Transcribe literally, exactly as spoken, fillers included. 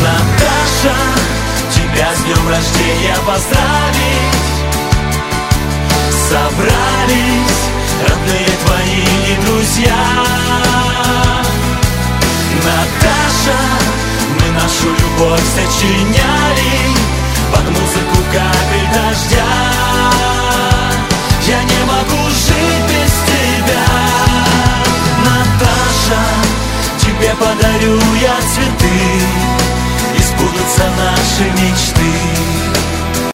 Наташа, тебя с днем рождения поздравить собрались родные твои и друзья. Наташа, мы нашу любовь сочиняли под музыку капель дождя. Я не могу жить без тебя. Наташа, тебе подарю я цветы, и сбудутся наши мечты.